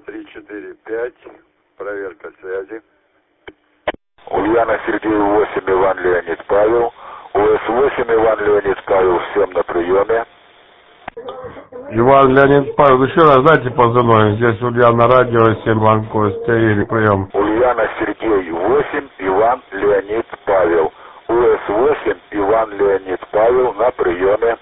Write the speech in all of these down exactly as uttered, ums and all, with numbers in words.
три четыре пять. Проверка связи. Ульяна Сергей восемь, Иван Леонид Павел. ОС восемь, Иван Леонид Павел, всем на приеме. Иван Леонид Павел, еще раз дайте позывной. Здесь Ульяна радио, семь, Иван Костя, Игорь, прием. Ульяна Сергей восемь, Иван Леонид Павел. ОС восемь, Иван Леонид Павел, на приеме.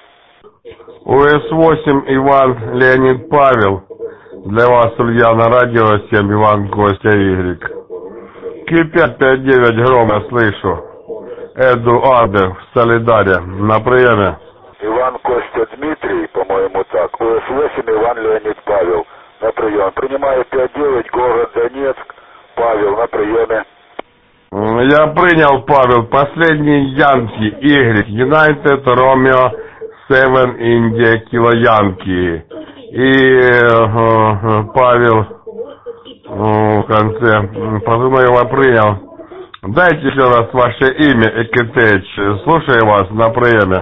ОС восемь, Иван Леонид Павел. Для вас Ульяна радио, семь, Иван Костя, Игорь. Ки пять пять девять, грома, слышу. Эдуард в Солидаре, на приеме. Иван Костя Дмитрий, по-моему так. ОС восемь, Иван Леонид Павел, на прием. Принимаю пять девять, город Донецк. Павел, на приеме. Я принял, Павел, последний Янки, Y, United Romeo семь India Kilo Янки. И э, Павел э, в конце, позывной его принял. Дайте еще раз ваше имя, Экитеч. Слушаю вас на приеме.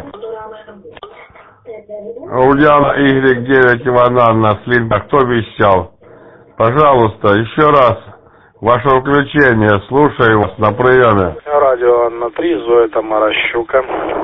Ульяна Y девять, Иван Анна, Слинда, кто вещал? Пожалуйста, еще раз. Ваше включение, слушаю вас на приеме. Радио Анна три, Зоя Тамара Щука.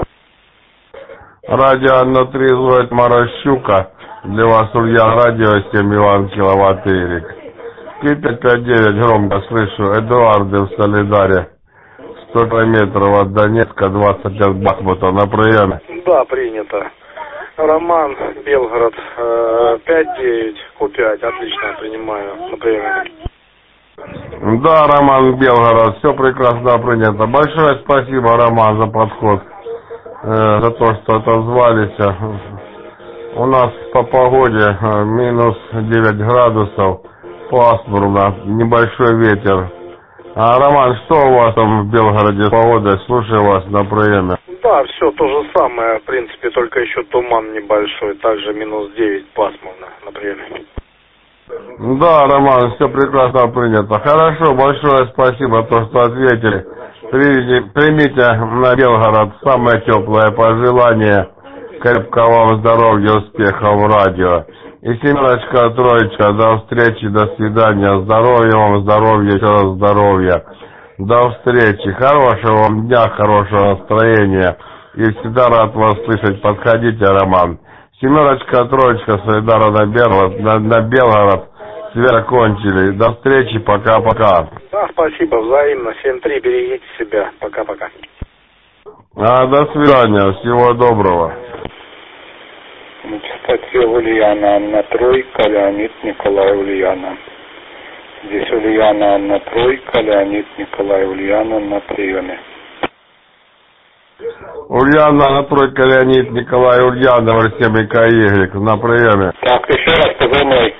Радио Анна три, Зоя Тамара Щука. Для вас Ульяна радио, семь, Иван Киловатт Ирик. Ки пять пять девять, громко слышу. Эдуард в Солидаре. сто километров от Донецка, двадцать от Бахмута, на приеме. Да, принято. Роман, Белгород, пять девять, Ку пять, отлично, принимаю на приеме. Да, Роман, Белгород, все прекрасно принято. Большое спасибо, Роман, за подход, э, за то, что отозвались. У нас по погоде э, минус девять градусов, пасмурно, небольшой ветер. А, Роман, что у вас там в Белгороде с погодой? Слушаю вас на приеме. Да, все то же самое, в принципе, только еще туман небольшой, также минус девять, пасмурно на приеме. Да, Роман, все прекрасно принято. Хорошо, большое спасибо, то, что ответили. Примите, примите на Белгород самое теплое пожелание. Крепкого вам здоровья, успехов в радио. И семерочка, троечка, до встречи, до свидания. Здоровья вам, здоровья, еще раз здоровья. До встречи, хорошего вам дня, хорошего настроения. И всегда рад вас слышать. Подходите, Роман. Семерочка, троечка, Солидара на Белгород, на, на Белгород. Все закончили. До встречи, пока-пока. Да, спасибо, взаимно. семь три, берегите себя. Пока-пока. А, до свидания, всего доброго. На частоте Ульяна Анна Тройка, Леонид Николай Ульяна. Здесь Ульяна Анна Тройка, Леонид Николай Ульяна на приеме. Ульяна Анна Тройка, Леонид Николай Ульяна, семь Y, на приеме. Так, еще раз позывной.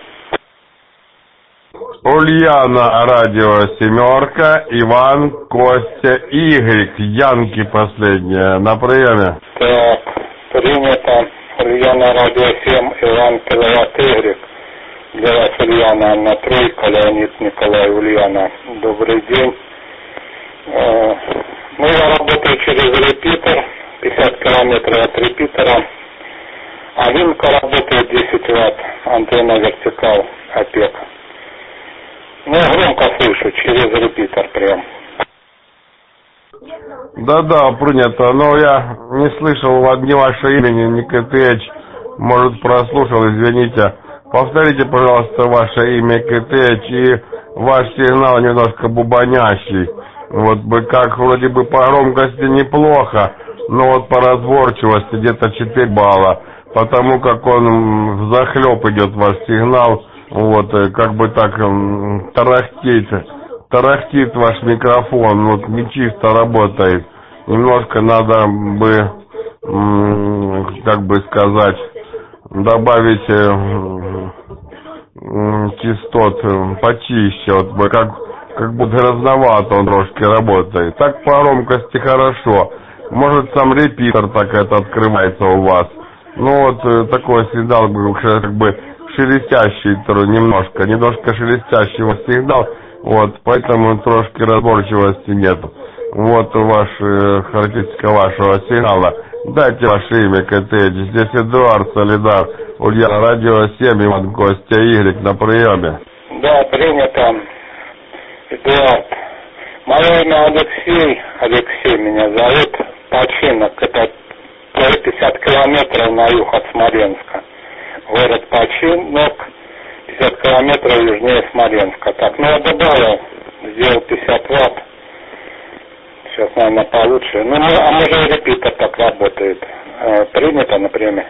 Ульяна, радио семерка, Иван, Костя, Y, Янки последняя, на приеме. Так, принято. Ульяна, радио семь, Иван, Киловатт Y. Для вас Ульяна, Анна Тройка, Леонид Николай Ульяна. Добрый день. Ну, я работаю через репитер, пятьдесят километров от репитера. А вилка работает десять ватт, антенна вертикал, ОПЕК. Ну, громко слышу, через репитер прям. Да-да, принято, но я не слышал ни ваше имени, ни КТХ. Может, прослушал, извините. Повторите, пожалуйста, ваше имя КТХ и ваш сигнал немножко бубонящий. Вот бы как вроде бы по громкости неплохо, но вот по разборчивости где-то четыре балла. Потому как он взахлеб идет ваш сигнал, вот, как бы так тарахтит, тарахтит ваш микрофон, вот не чисто работает. Немножко надо бы, как бы сказать, добавить частот почище, вот как, как будто грозновато он трошки работает. Так по громкости хорошо. Может сам репитер так это открывается у вас. Ну вот такой сигнал как бы шелестящий немножко, немножко шелестящего сигнал, вот, поэтому трошки разборчивости нет. Вот ваш, характеристика вашего сигнала. Дайте ваше имя КТХ. Здесь Эдуард, Солидар. Ульяна, радио семь, Иван Костя Y на приеме. Да, принято. Эдуард. Мое имя Алексей. Алексей меня зовут. Починок. Это пятьдесят километров на юг от Смоленска. Город Починок. пятьдесят километров южнее Смоленска. Так, ну я добавил. Сделал пятьдесят ватт. Сейчас, наверное, получше. Ну, а может, репитер так работает. Принято на премии.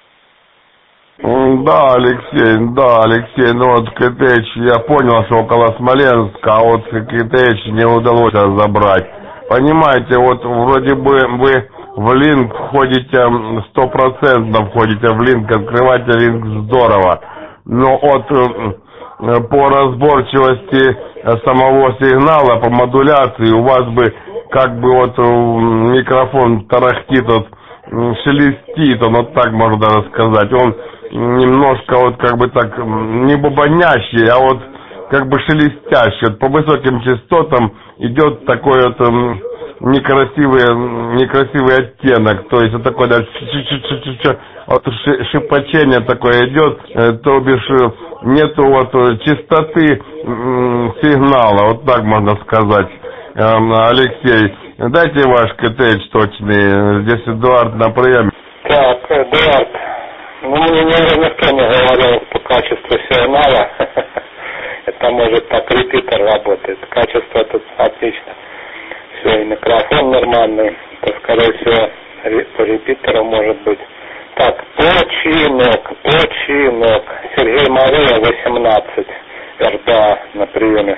Да, Алексей, да, Алексей, ну вот КТЧ, я понял, что около Смоленска, а вот КТЧ не удалось забрать. Понимаете, вот вроде бы вы в линк входите, сто процентов входите в линк, открываете линк здорово, но вот по разборчивости самого сигнала, по модуляции у вас бы как бы вот микрофон тарахтит, вот, шелестит, он вот так можно даже сказать, он немножко вот как бы так не бубонящий, а вот как бы шелестящий, вот по высоким частотам идет такой вот некрасивый, некрасивый оттенок, то есть вот такой даже вот шипачение такое идет, то бишь нету вот чистоты сигнала, вот так можно сказать. Алексей, дайте ваш КТЧ точный, здесь Эдуард на приеме. Так, Эдуард, ну мне никто не говорил по качеству сигнала, это может так репитер работает, качество тут отлично, все, и микрофон нормальный, то скорее всего по репитеру может быть. Так, починок, починок, Сергей Мария, восемнадцать, РДА на приеме.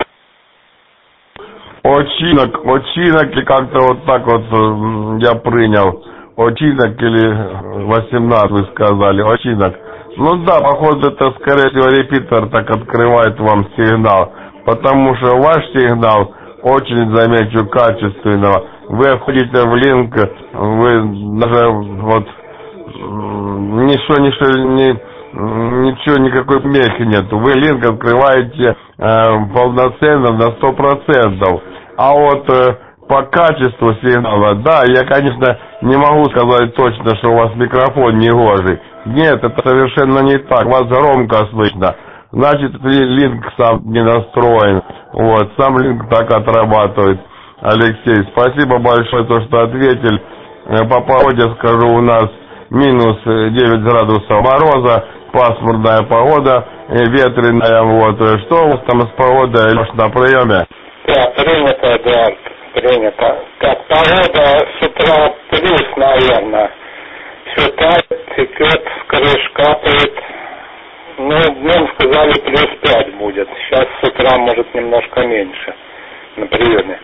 Очинок, очинок и как-то вот так вот я принял. Очинок или восемнадцать вы сказали, очинок. Ну да, походу это скорее всего репитер так открывает вам сигнал. Потому что ваш сигнал очень, замечу, качественного. Вы входите в линк, вы даже вот ничего, ничего, ни, ничего, никакой помехи нету. Вы линк открываете э, полноценно на сто процентов. А вот э, по качеству сигнала, да, я, конечно, не могу сказать точно, что у вас микрофон негожий. Нет, это совершенно не так. Вас громко слышно. Значит, линк сам не настроен. Вот, сам линк так отрабатывает. Алексей, спасибо большое, то, что ответил. По погоде скажу, у нас минус девять градусов мороза, пасмурная погода, ветреная, вот. Что у вас там с погодой, Леш, на приеме? Да, принято, Эдуард, принято. Так, погода с утра плюс, наверное. Все так, текет, с крыш капает. Ну, днем сказали плюс пять будет. Сейчас с утра может немножко меньше на приеме.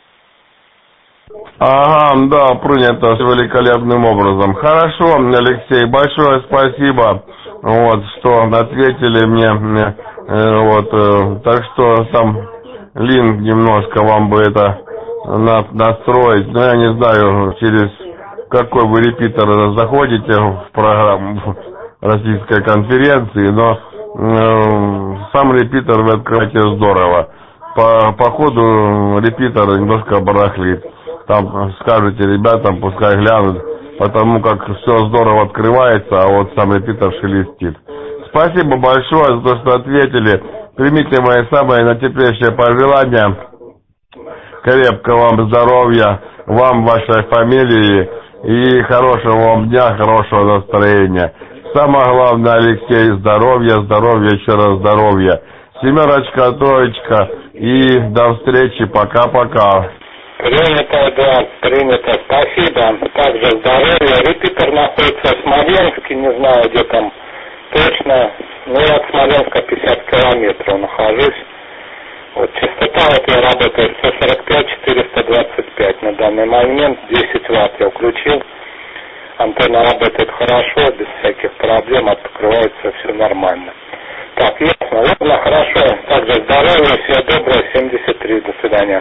Ага, да, принято великолепным образом. Хорошо, Алексей, большое спасибо, вот, что ответили мне, мне э, вот, э, так что там линк немножко вам бы это на, настроить, но я не знаю, через какой вы репитер заходите в программу российской конференции, но э, сам репитер вы открываете здорово. По, по ходу репитер немножко барахлит. Там скажете ребятам, пускай глянут, потому как все здорово открывается, а вот сам репитер шелестит. Спасибо большое за то, что ответили. Примите мои самые наитеплейшие пожелания. Крепкого вам здоровья, вам, вашей фамилии и хорошего вам дня, хорошего настроения. Самое главное, Алексей, здоровья, здоровья, еще раз здоровья. Семерочка, троечка и до встречи, пока-пока. Принято, да, принято, спасибо. Также здоровья. Репитер находится в Смоленске, не знаю, где там точно. Ну, я от Смоленска пятьдесят километров нахожусь. Вот частота вот я работаю сто сорок пять четыреста двадцать пять на данный момент, десять ватт я включил. Антенна работает хорошо, без всяких проблем, открывается все нормально. Так, ясно, ладно, хорошо. Также здоровья, всего доброго, семьдесят три, до свидания.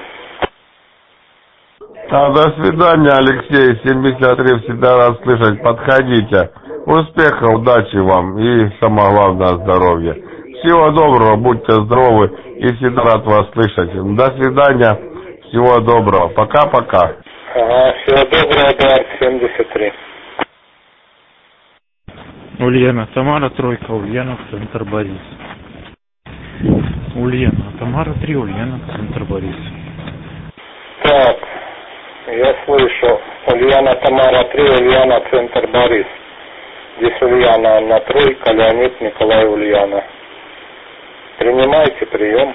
А, до свидания, Алексей, семьдесят три, всегда рад слышать, подходите. Успехов, удачи вам и, самое главное, здоровья. Всего доброго, будьте здоровы и всегда рад вас слышать. До свидания, всего доброго, пока-пока. Ага, всего доброго, Эдуард, семьдесят три. Ульяна Тамара, тройка, Ульяна, центр Борис. Ульяна Тамара, три, Ульяна, центр Борис. Так, я слышу. Ульяна Тамара, три, Ульяна, центр Борис. Здесь Ульяна, Анна, тройка, Леонид, Николай, Ульяна. Принимайте прием.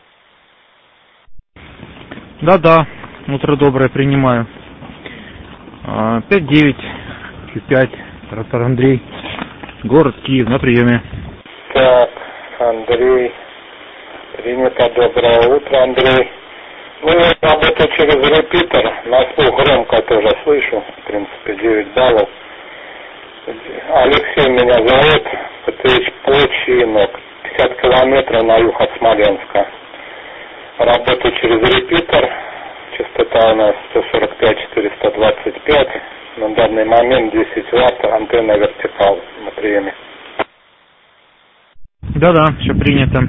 Да-да, утро доброе, принимаю. пять девять, пять, оператор Андрей, город Киев, на приеме. Так, Андрей, принято, доброе утро, Андрей. Ну, я работаю через репитер, на слух громко тоже слышу, в принципе, девять баллов. Алексей меня зовут, ПТХ Починок, пятьдесят километров на юг от Смоленска. Работаю через репитер, частота у нас сто сорок пять четыреста двадцать пять, на данный момент десять ватт, антенна вертикал на приеме. Да-да, все принято.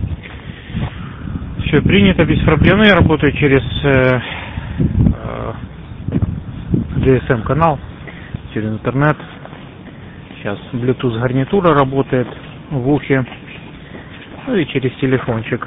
Все принято, без проблем. Я работаю через э, э, ди эс эм канал, через интернет. Сейчас Bluetooth гарнитура работает в ухе, ну и через телефончик.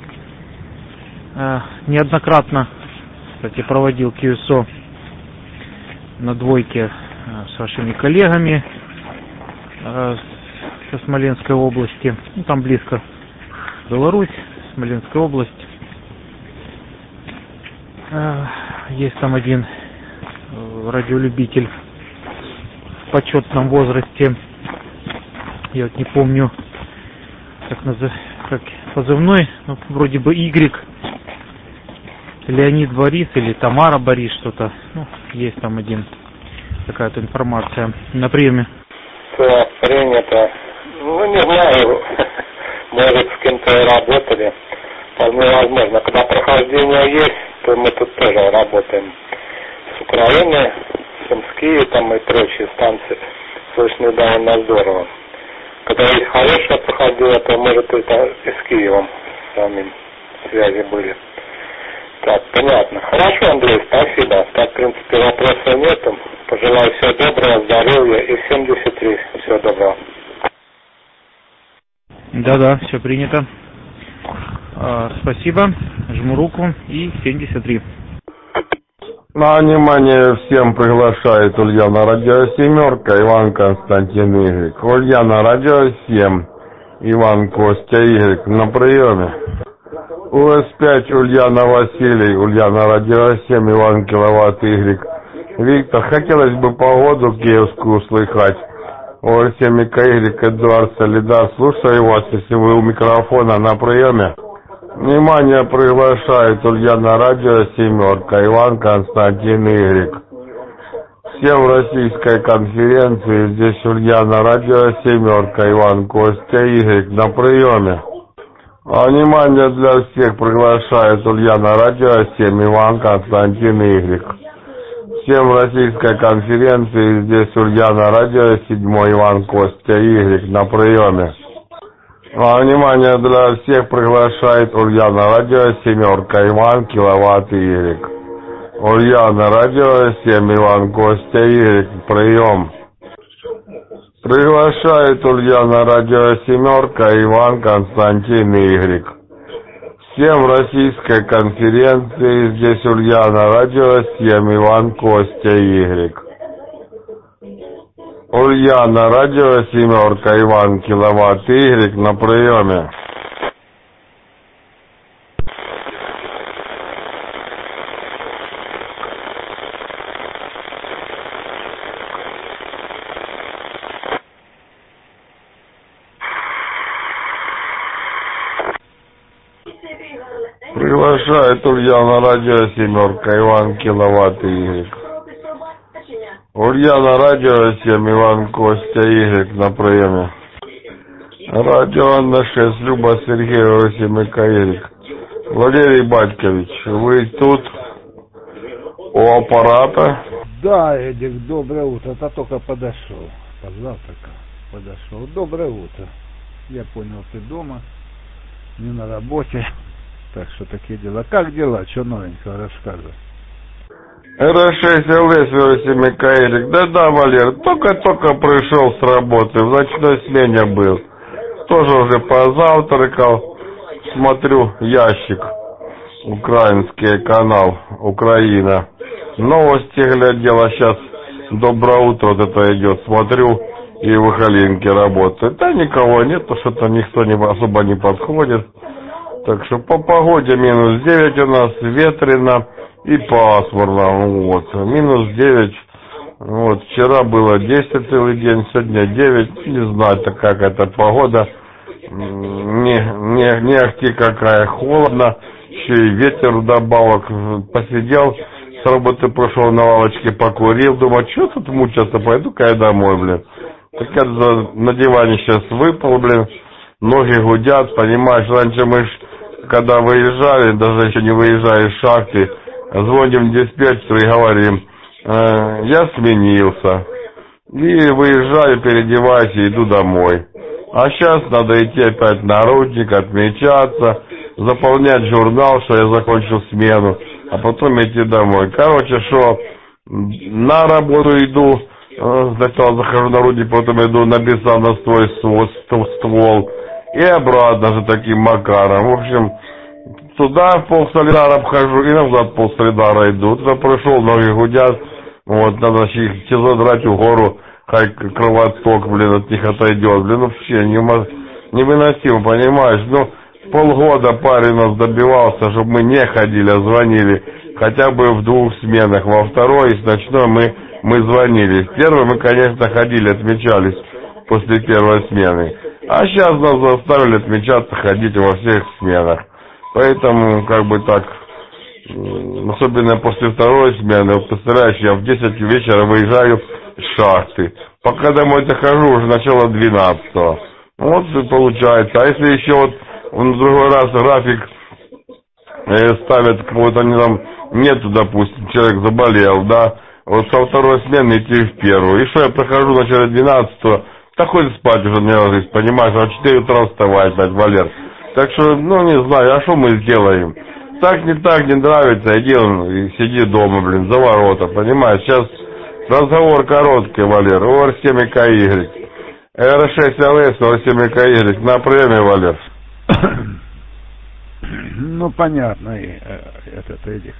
Э, неоднократно, кстати, проводил кью эс о на двойке э, с вашими коллегами э, со Смоленской области. Ну, там близко Беларусь, Смоленская область. Э, есть там один э, радиолюбитель в почетном возрасте. Я вот не помню, как, назов... как позывной, ну, вроде бы Y. Леонид Борис или Тамара Борис, что-то. Ну, есть там один, какая-то информация на приеме. Так, принято. Ну, не знаю, может, с кем-то работали. Вполне возможно. Когда прохождение есть, то мы тут тоже работаем с Украины, с Сумские там и прочие станции. Слышно довольно здорово. Когда есть хорошее прохождение, то, может, это и с Киевом самим связи были. Так, понятно. Хорошо, Андрей, спасибо. Так, в принципе, вопросов нету. Пожелаю всего доброго, здоровья и семьдесят три. Всего доброго. Да-да, все принято. А, спасибо. Жму руку и семьдесят три. На внимание всем приглашает Ульяна Радио Семерка, Иван Константин Игорь. Ульяна Радио семь, Иван Костя Игорь на приеме. У эс пять Ульяна Василий, Ульяна Радио семь, Иван Киловатт Игорь. Виктор, хотелось бы погоду киевскую услыхать. У эс семь Игорь, Эдуард Солидар, слушаю вас, если вы у микрофона на приеме. Внимание, приглашает Ульяна Радио Семерка, Иван Константин Игорь. Всем российской конференции, здесь Ульяна Радио Семерка, Иван Костя Игорь на приеме. А внимание для всех приглашает Ульяна Радио семь, Иван Константин Игорь. Всем российской конференции, здесь Ульяна Радио семь, Иван Костя Игорь на приеме. А внимание для всех приглашает Ульяна Радио Семерка, Иван Киловатт Игорь. Ульяна Радио семь, Иван Костя Игорь, прием. Приглашает Ульяна Радио Семерка, Иван Константин Игорь. Всем российской конференции, здесь Ульяна Радио семь, Иван Костя Игорь. Ульяна Радио Семерка, Иван Киловатт Игорь на приеме. Приглашает Ульяна Радио Семерка, Иван Киловатт Игорь. Ульяна Радио семь, Иван Костя Игорь на приеме. Радио Анна шесть, Люба Сергеева семь, Игорь. Валерий Батькович, вы тут у аппарата? Да, Эдик, доброе утро. Это только подошел. Позавтракал, подошел. Доброе утро. Я понял, ты дома, не на работе. Так что такие дела. Как дела? Что новенького рассказывай? эр шесть эл эс восемь КА. Да-да, Валер, только-только пришел с работы, в ночной смене был. Тоже уже позавтракал, смотрю ящик, украинский канал, Украина. Новости глядел, а сейчас доброе утро вот это идет, смотрю, и в Ихалинке работает. Да никого нет, что-то никто не, особо не подходит. Так что по погоде минус девять у нас, ветрено и пасмурно, вот, минус девять. Вот, вчера было десять целый день, сегодня девять, не знаю, такая какая-то погода, не, не, не ахти какая, холодно, еще и ветер вдобавок. Посидел, с работы пришел, на лавочке покурил, думаю, что тут мучаться, пойду-ка я домой, блин. Так я на диване сейчас выпал, блин, ноги гудят, понимаешь, раньше мы ж, когда выезжали, даже еще не выезжая из шахты, звоним диспетчеру и говорим, э, я сменился. И выезжаю, переодеваюсь и иду домой. А сейчас надо идти опять на рудник, отмечаться, заполнять журнал, что я закончил смену, а потом идти домой. Короче, что на работу иду, э, сначала захожу на рудник, потом иду на бесанный ствол, ствол, и обратно же таким макаром. В общем, туда полсолидара обхожу и назад полсолидара иду. Туда прошел, ноги гудят. Вот, надо их задрать в гору, хай кровоток, блин, от них отойдет. Блин, вообще невыносимо, понимаешь? Ну, полгода парень нас добивался, чтобы мы не ходили, а звонили. Хотя бы в двух сменах. Во второй и с ночной мы, мы звонили. В первой мы, конечно, ходили, отмечались после первой смены. А сейчас нас заставили отмечаться, ходить во всех сменах. Поэтому, как бы так, особенно после второй смены, вот представляешь, я в десять вечера выезжаю с шахты. Пока домой дохожу, уже начало двенадцатого. Вот и получается. А если еще вот в другой раз график э, ставят, кого-то они там нету, допустим, человек заболел, да, вот со второй смены идти в первую. И что я прохожу в начале двенадцатого, да хоть спать уже не ложись, понимаешь, а в четыре утра вставать, блядь, Валер. Так что, ну, не знаю, а что мы сделаем? Так, не так, не нравится, иди он, и сиди дома, блин, за ворота, понимаешь? Сейчас разговор короткий, Валер, ор семь КА. эр шесть эл эс, ор семь КА, на приеме, Валер. Ну, понятно, и, э, этот Эдик.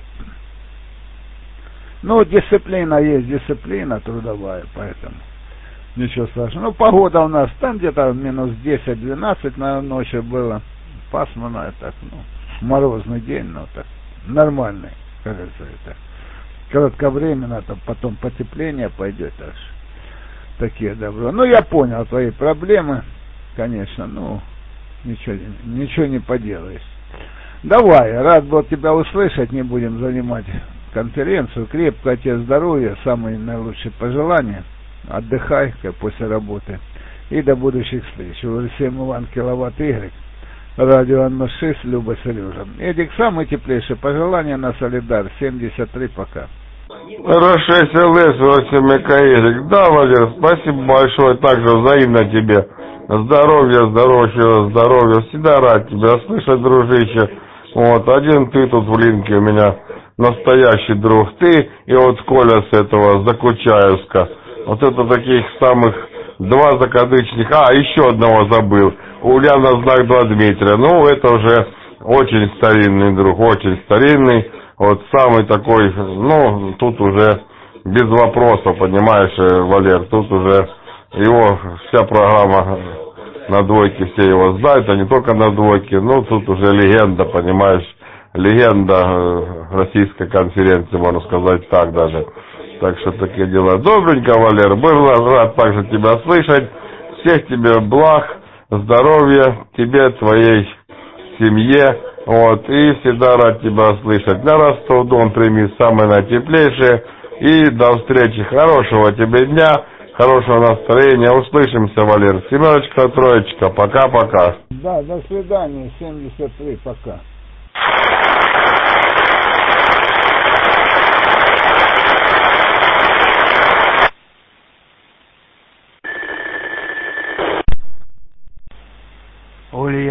Ну, дисциплина есть, дисциплина трудовая, поэтому ничего страшного. Ну, погода у нас там где-то минус десять-двенадцать на ночи было. Пасмурно, так, ну, морозный день, но так, нормальный, как говорится, это. Кратковременно, там потом потепление пойдет, так что такие добро. Ну, я понял твои проблемы, конечно, ну, ничего, ничего не поделаешь. Давай, рад был тебя услышать, не будем занимать конференцию. Крепкого тебе здоровья, самые наилучшие пожелания. Отдыхай, как после работы. И до будущих встреч. семь Иван Киловатт Y. Радио Н шесть, Люба, Сережа. Эдик, самые теплейшие пожелания на Солидар. семьдесят три, пока. эр шесть эл эс, восемь КА. Да, Валер, спасибо большое, также взаимно тебе. Здоровья, здоровья, здоровья. Всегда рад тебя слышать, дружище. Вот, один ты тут в линке у меня настоящий друг. Ты и вот Коля с этого, Закучаевска. Вот это таких самых два закадычных. А, еще одного забыл. Ульяна знак два Дмитрия. Ну, это уже очень старинный друг, очень старинный. Вот самый такой, ну, тут уже без вопросов, понимаешь, Валер. Тут уже его вся программа на двойке, все его знают, а не только на двойке. Ну, тут уже легенда, понимаешь, легенда российской конференции, можно сказать так даже. Так что такие дела. Добренько, Валер, был рад также тебя слышать. Всех тебе благ, здоровья, тебе, твоей семье. Вот, и всегда рад тебя слышать. На Ростов-Дон прими самое наитеплейшее. И до встречи. Хорошего тебе дня, хорошего настроения. Услышимся, Валер. Семерочка, троечка. Пока-пока. Да, до свидания. семьдесят три, пока.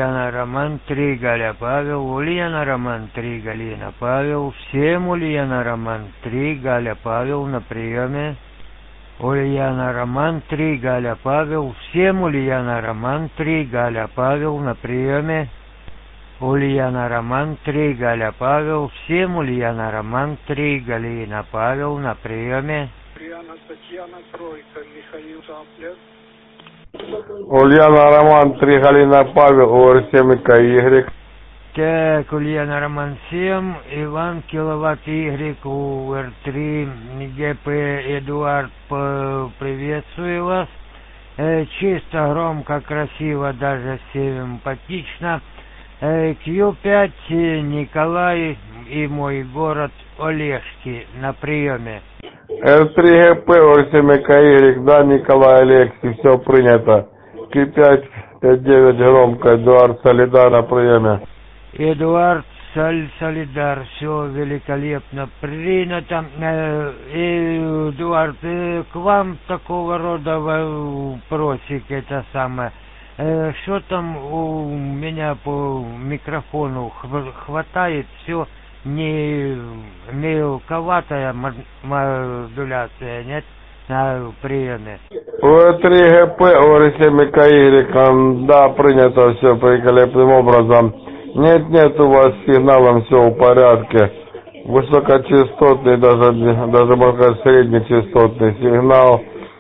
Ульяна Роман три, Галя Павел, Ульяна Роман три, Галина Павел, всем Ульяна Роман три, Галя Павел на приеме. Ульяна Роман три, Галя Павел, всем Ульяна Роман три, Галя Павел на приеме. Ульяна Роман три, Галя Павел, всем Ульяна Роман три, Галина Павел на приеме. Ульяна Татьяна тройка, Михаил Цаплер. Ульяна Роман три, Галина Павел, ОР семь КY. Так, Ульяна Роман семь, Иван Киловатт Y, УР три, ГП Эдуард, приветствую вас. Э, чисто, громко, красиво, даже симпатично. Э, Q пять, Николай и мой город Олежки на приеме. Р три ГП, ОР семь КY, да, Николай Алексей, все принято. Q пять, пять девять, громко, Эдуард Солидар на приеме. Эдуард Соль, Солидар, все великолепно принято. Э, Эдуард, э, к вам такого рода вопросик, это самое. Э, что там у меня по микрофону хватает, все не мелковатая модуляция, нет, на приеме. ОР три ГП, ОР семь КY, да, принято все великолепным образом. Нет, нет, у вас с сигналом все в порядке. Высокочастотный, даже, даже можно сказать, среднечастотный сигнал,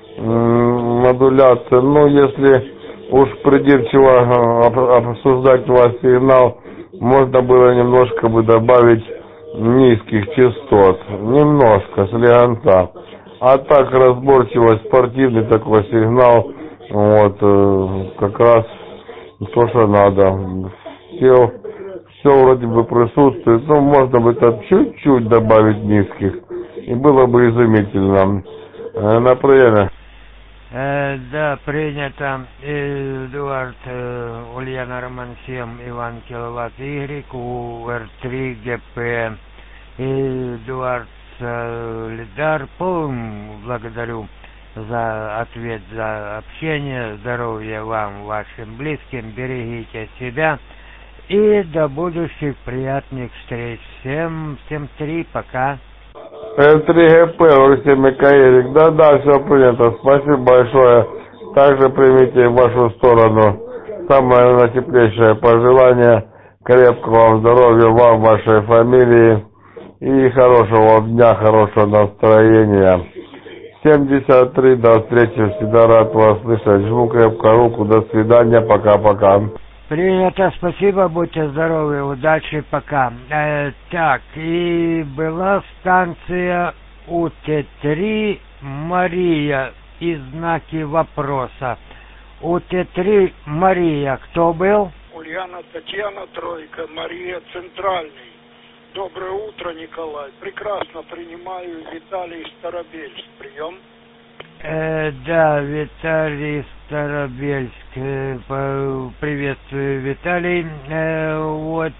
модуляция. Ну, если уж придирчиво обсуждать у вас сигнал, можно было немножко бы добавить низких частот. Немножко, слегонца. А так разборчиво, спортивный такой сигнал, вот, как раз то, что надо. Все, все вроде бы присутствует, но можно бы там чуть-чуть добавить низких, и было бы изумительно. Э, на приеме. Э, да, принято. Эдуард, э, Ульяна Роман семь, Иван Киловатт Y, УР три ГП. Эдуард Солидар, благодарю за ответ, за общение. Здоровья вам, вашим близким, берегите себя. И до будущих приятных встреч. Всем, всем три, пока. Р три ГП, ОР семь КY, да-да, все принято, спасибо большое. Также примите в вашу сторону самое натеплейшее пожелание, крепкого вам здоровья, вам, вашей фамилии, и хорошего вам дня, хорошего настроения. семьдесят три, до встречи, всегда рад вас слышать, жму крепко руку, до свидания, пока-пока. Принято, спасибо, будьте здоровы, удачи, пока. Э, так, и была станция У Т три Мария и знаки вопроса. У Т три Мария, кто был? Ульяна Татьяна тройка, Мария Центральный. Доброе утро, Николай. Прекрасно принимаю, Виталий Старобельск. Прием. Э, да, Виталий Старобельск. Э, приветствую, Виталий. Э, вот.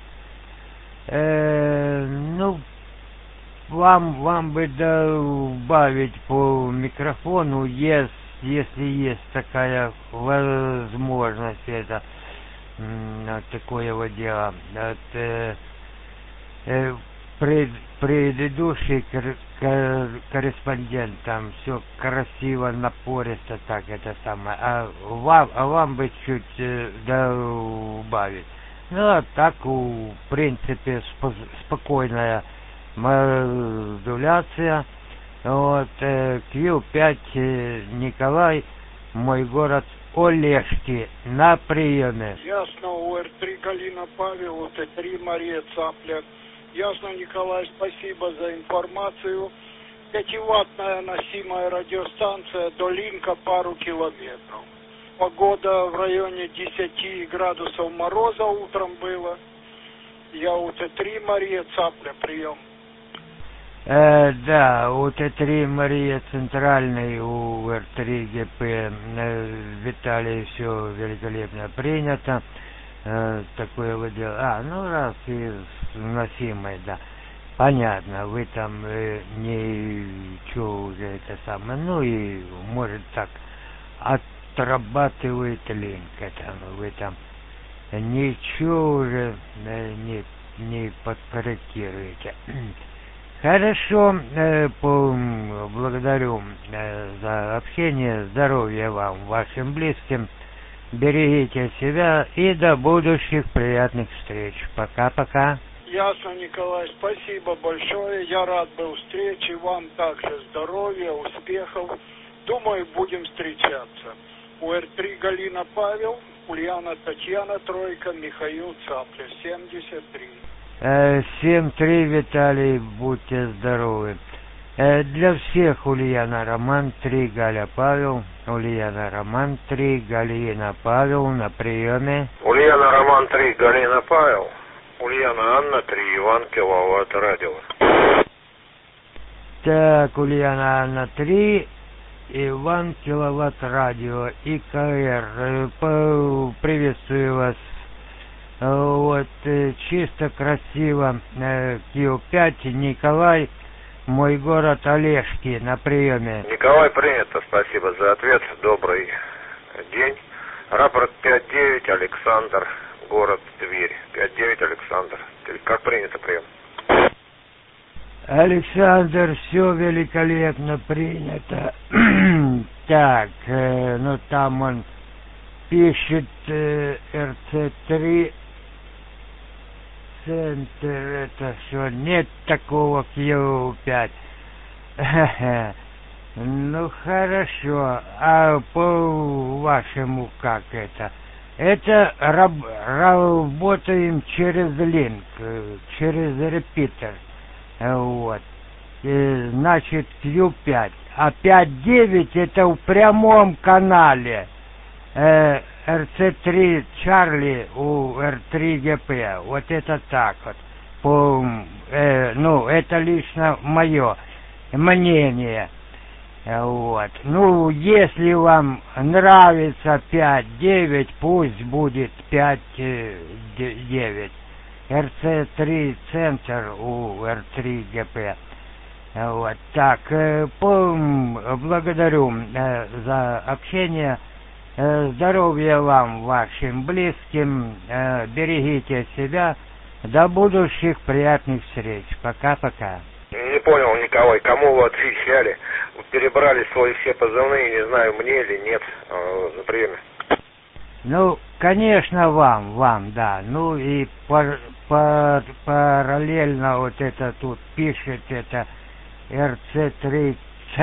Э, ну, вам, вам бы добавить по микрофону, yes, если есть такая возможность, это такое вот дело. От, э, э, пред, предыдущий кор, кор, корреспондент там все красиво, напористо, так это самое. А вам, а вам бы чуть э, добавить. Ну, а так, в принципе, спо, спокойная модуляция. Вот, э, Q пять э, Николай, мой город Олежки, на приеме. Ясно, УР три Галина Павел, У Т три Мария Цапля. Ясно, Николай, спасибо за информацию. Пятиваттная носимая радиостанция до Линка пару километров. Погода в районе десяти градусов мороза утром было. Я У Т три Мария Цапля, прием. Э, да, У Т три Мария Центральный, У Р три Г П, э, Виталий, все великолепно принято. Э, такое вот дело. А, ну раз и носимое, да. Понятно, вы там э, ничего уже это самое, ну и может так отрабатывает линк, это вы там ничего уже э, не, не подкорректируете. Хорошо, э, по, благодарю э, за общение, здоровья вам, вашим близким, берегите себя и до будущих приятных встреч. Пока-пока. Ясно, Николай, спасибо большое, я рад был встрече, вам также здоровья, успехов, думаю, будем встречаться. У эр три Галина Павел, Ульяна Татьяна Тройка, Михаил Цапля, семьдесят три. семь три, Виталий, будьте здоровы. Э, для всех Ульяна Роман три, Галя Павел, Ульяна Роман три, Галина Павел на приеме. Ульяна Роман три, Галина Павел, Ульяна Анна три, Иван Киловатт Радио. Так, Ульяна Анна три, Иван Киловатт Радио, ИКР, приветствую вас. Вот, чисто, красиво, Киев пять, Николай, мой город Олежки, на приеме. Николай, принято, спасибо за ответ, добрый день. Рапорт пять девять, Александр, город Тверь, пять девять, Александр, как принято, прием. Александр, все великолепно принято. Так, э, ну там он пишет э, эр цэ три, центр, это все, нет такого Киев пять. Ну хорошо, а по вашему как это? Это раб, работаем через линк, через репитер. Вот. Значит, Кью пять. А пять девять это в прямом канале. Э, эр цэ три Чарли у эр три джи пи. Вот это так вот. По, э, ну, это лично мое мнение. Вот. Ну, если вам нравится пять девять, пусть будет пять девять. эр цэ три центр у эр три джи пи. Вот так. Э, по, благодарю э, за общение. Э, здоровья вам, вашим близким. Э, берегите себя. До будущих приятных встреч. Пока-пока. Не понял, Николай, кому вы отвечали? Вы перебрали свои все позывные, не знаю, мне или нет, э, на приеме. Ну, конечно, вам, вам, да. Ну и пар, пар, параллельно вот это тут пишет, это эр цэ три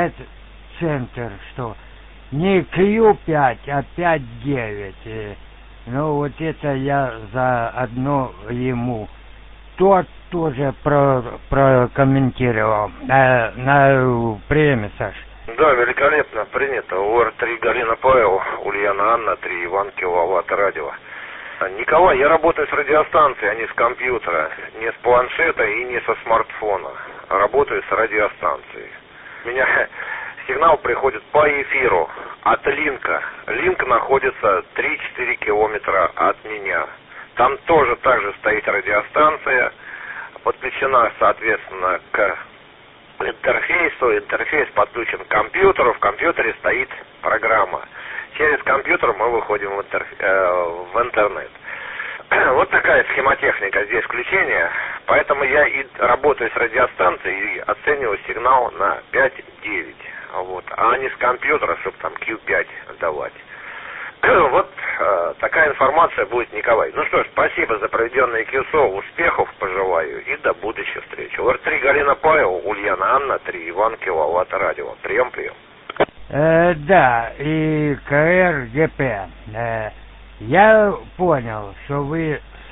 центр, что не Кью пять, а пять девять. Ну вот это я заодно ему. Тот тоже про, прокомментировал э, на приеме, Саш. Да, великолепно, принято. у эр три Галина Павел, Ульяна Анна три, Иван Киловатт Радио. Николай, я работаю с радиостанцией, а не с компьютера, не с планшета и не со смартфона. Работаю с радиостанцией. У меня сигнал приходит по эфиру от линка. Линк находится три-четыре километра от меня. Там тоже так же стоит радиостанция, подключена, соответственно, к интерфейсу. Интерфейс подключен к компьютеру, в компьютере стоит программа. Через компьютер мы выходим в, интерф... э, в интернет. Вот такая схемотехника здесь включения. Поэтому я и работаю с радиостанцией и оцениваю сигнал на пять девять. Вот, а не с компьютера, чтобы там Кью пять давать. Вот э, такая информация будет, Николай. Ну что ж, спасибо за проведенное КЮСО, успехов пожелаю и до будущих встреч. у эр три Галина Павел, Ульяна Анна три, Иван Киловатт Радио. Прием, прием. Э, да, и ка эр джи пи. Э, я понял, что вы с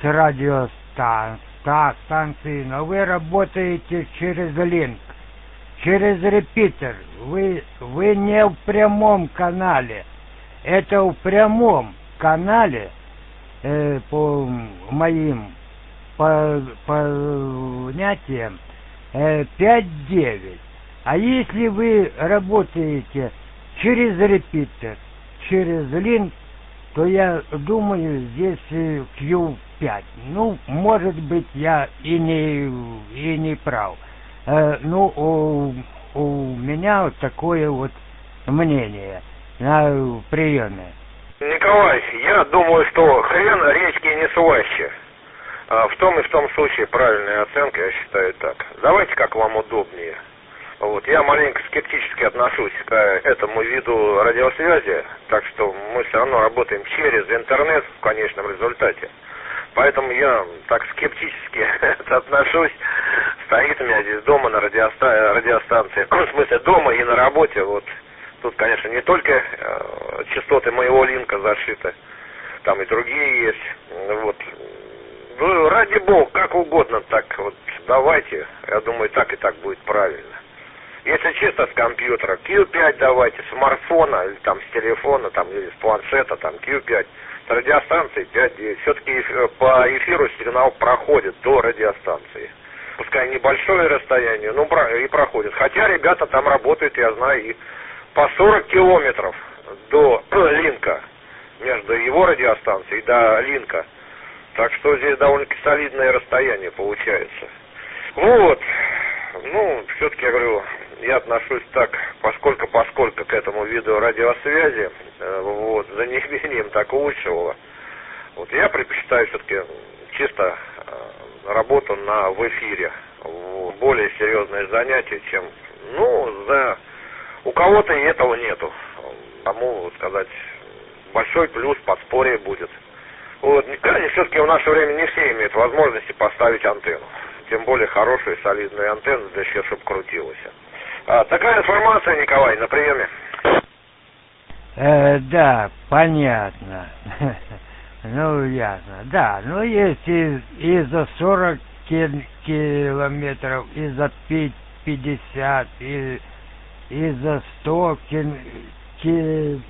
радиостанцией, но вы работаете через линк, через репитер. Вы, вы не в прямом канале. Это в прямом канале, э, по моим по, понятиям, э, пять девять. А если вы работаете через репитер, через линк, то я думаю, здесь Кью пять. Ну, может быть, я и не, и не прав. Э, ну, у, у меня вот такое вот мнение на приеме. Николай, я думаю, что хрен речки не слаще. В том и в том случае правильная оценка, я считаю так. Давайте, как вам удобнее. Вот. Я маленько скептически отношусь к этому виду радиосвязи, так что мы все равно работаем через интернет в конечном результате. Поэтому я так скептически отношусь. Стоит у меня здесь дома на радиоста... радиостанции, в смысле дома и на работе. Вот. Тут, конечно, не только э, частоты моего линка зашиты, там и другие есть. Вот. Ну, ради бога, как угодно, так вот давайте. Я думаю, так и так будет правильно. Если чисто с компьютера, кью пять давайте, с смартфона, или там с телефона, там, или с планшета, там, кью пять, с радиостанции пять девять. Все-таки по эфиру сигнал проходит до радиостанции. Пускай небольшое расстояние, но и проходит. Хотя ребята там работают, я знаю, и по сорок километров до линка, между его радиостанцией до линка. Так что здесь довольно-таки солидное расстояние получается. Вот. Ну, все-таки, я говорю, я отношусь так, поскольку поскольку к этому виду радиосвязи, вот, за неимением так лучшего. Вот я предпочитаю все-таки чисто работу на в эфире. Вот, более серьезное занятие, чем, ну, за... У кого-то и этого нету. Кому сказать, большой плюс, подспорье будет. Вот, все-таки в наше время не все имеют возможности поставить антенну. Тем более хорошую и солидную антенну, да еще чтобы крутилась. А, такая информация, Николай, на приеме. Э, да, понятно. Ну, ясно. Да, ну если и за сорок километров, и за пятьдесят, и, и за сто километров,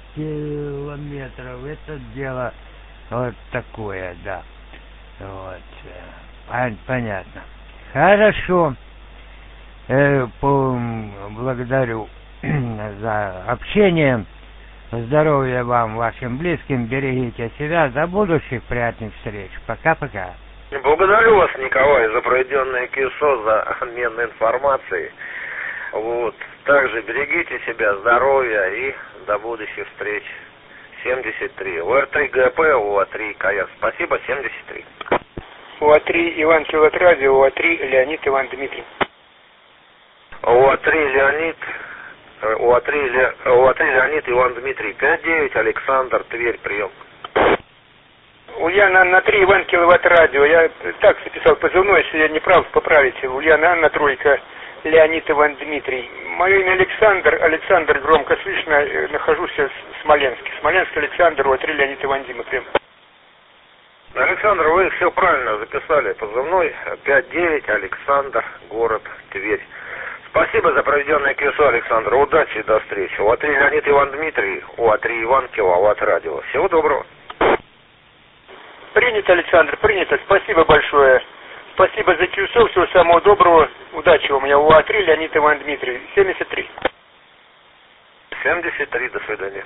это дело вот такое, да. Вот. Понятно. Хорошо. Э, по, благодарю за общение. Здоровья вам, вашим близким. Берегите себя. До будущих приятных встреч. Пока-пока. Благодарю вас, Николай, за проведенное КИСО, за обмен информацией. Вот. Также берегите себя, здоровья и до будущих встреч. семьдесят три. ОР три ГП, ОА три КАЯК. Спасибо, семьдесят три. ОА три Иван Килот Радио, ОА три Леонид Иван Дмитрий. ОА три Леонид, ОА три, Ле... ОА три Леонид Иван Дмитрий, пять девять, Александр, Тверь, прием. Ульяна Анна три, Иван Киловатт Радио. Я так записал позывной, если я не прав, поправите. Ульяна Анна Тройка, Леонид Иван Дмитрий. Мое имя Александр, Александр громко слышно, нахожусь в Смоленске. Смоленск, Александр, ОА три Леонид Иван Дима, прием. Александр, вы все правильно записали. Позывной пять девять, Александр, город Тверь. Спасибо за проведенное КИСО, Александр. Удачи и до встречи. ОА три Леонид Иван Дмитрий, ОА три Иван Киловатт Радио. Всего доброго. Принято, Александр, принято. Спасибо большое. Спасибо за КИСО. Всего самого доброго. Удачи у меня. ОА три Леонид Иван Дмитрий. семьдесят три. семьдесят три. До свидания.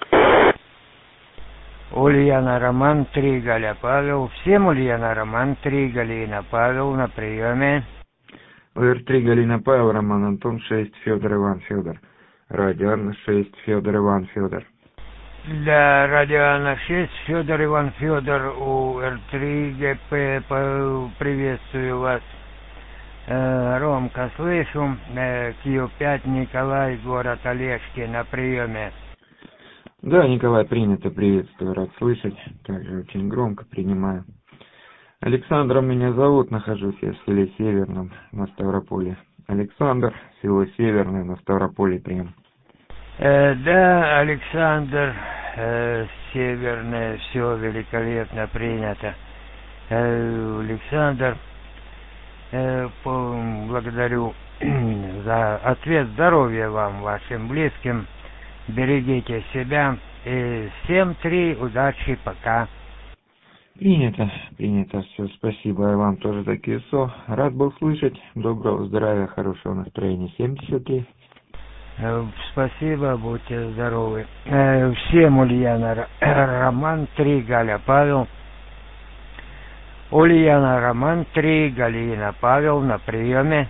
Ульяна Роман три, Галя Павел. Всем Ульяна Роман три, Галина Павел на приеме. ОР три Галина Павел, Роман Антон шесть, Федор Иван Федор. Радио Анна шесть, Федор Иван Федор. Для Радио Анна шесть, Федор Иван Федор, ОР три ГП, приветствую вас. Э, Ромка, слышу. Э, Кью пять, Николай, город Олежки на приеме. Да, Николай, принято, приветствую, рад слышать. Также очень громко принимаю. Александром меня зовут, нахожусь я в селе Северном на Ставрополе. Александр, село Северное на Ставрополе, прием. Э, да, Александр, э, Северное, все великолепно принято. Э, Александр, э, по, благодарю за ответ. Здоровья вам, вашим близким. Берегите себя. И всем три, удачи, пока. Принято, принято, все, спасибо и вам тоже за КИСО. Рад был слышать. Доброго здравия, хорошего настроения. семьдесят три. Спасибо, будьте здоровы. Всем Ульяна Роман три, Галя Павел. Ульяна Роман три, Галина Павел на приеме.